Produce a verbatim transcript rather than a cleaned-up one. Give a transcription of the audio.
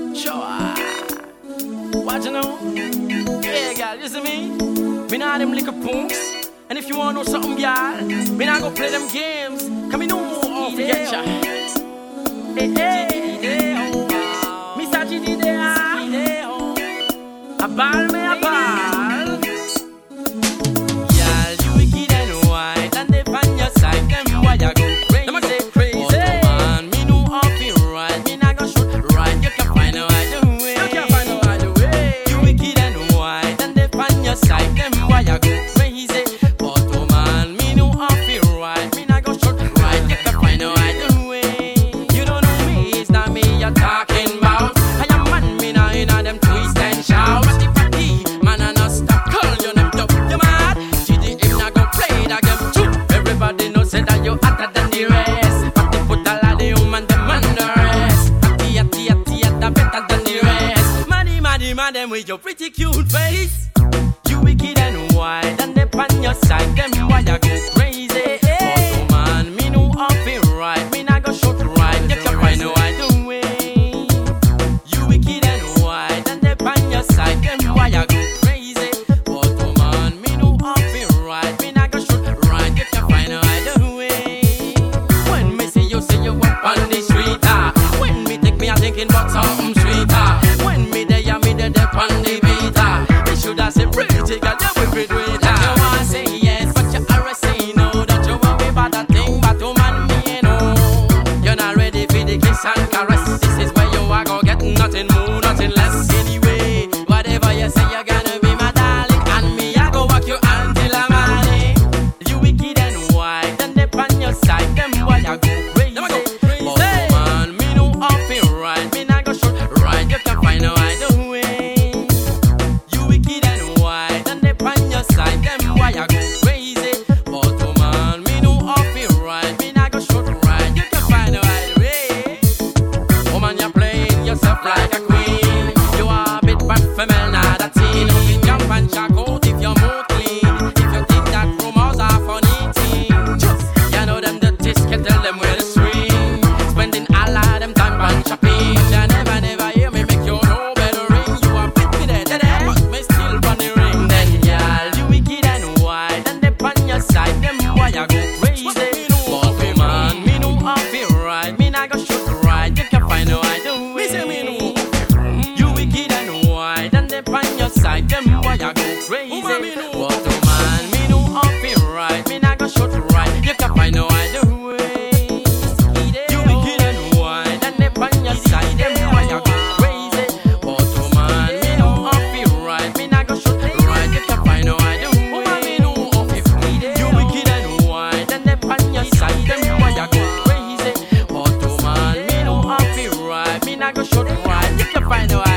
Sure. What you know? Yeah, girl, you see me? Me nah them little punks. And if you want to know something, girl, me nah go play them games. Come me know how to get ya. Hey, hey, Mister G D there. A ball me a ball. Girl, you wicked and white, and they on your side. Them why you go crazy? Them a say crazy. Oh man, me know how to ride. Me nah go shoot right. You can find out the way. You can find out the way. You wicked and white, and they on your side. Them why you go crazy? But oh man, me know how to ride. Me nah go shoot right. You can find out the way. You don't know me, it's not me you're talking about. I am man, me nah inna them twist and shout. Them with your pretty cute face. You wicked and white, and they on your side. Them why you go crazy? Oh man, me know how to ride. Me nah go shoot right. You can find out the way. You wicked and white, and they on your side. Them why you go crazy? Oh man, me know how to ride. Me nah go shoot right. You can find out the way. When me see you, say you walk on the street, ah. When me take me, I thinking about something sweet, ah. When me there, me there. On the beat, ah. We should have said pretty girl, you will be doing that. You want to say yes, but you already say no. Don't you worry about that thing, but oh man, me know. You're not ready for the kiss and caress. This is where you are gonna get nothing more, nothing less. Anyway, whatever you say, you're gonna be my darling. And me, I go walk you until I'm money. You wicked and white, and they on your side. Them why you go crazy. Go crazy. But oh man, me know how to ride. Me not go shoot right. You can find out the way. Side them why you go crazy. But oh man, me know how to ride. Me nah go shoot right. You can find a right way. Oh man, you're playing yourself like a queen. You are a bit bad female, not a teen. You jump and shock out if you're more clean. If you think that rumors are funny things, you know them dirty can tell them where to swing. Spending all of them time on shopping. You never, never hear me make you no better ring. You are bit with it, but me still funny ring. Then yeah. Side them why you go crazy. But oh man, me know how to ride. Me nah go shoot right. You can find out the way. You wicked and white, and they on your side. Them why you go crazy. But oh man, me know how to ride. Me nah go shoot right. You can find out the way. You wicked and white, and they on your side. Them why you go crazy. But oh man, me know how to ride. Me nah go shoot right. You can find out the way. Side them why you go crazy. But oh man, me know how to ride. Me not go shoot right. You can find out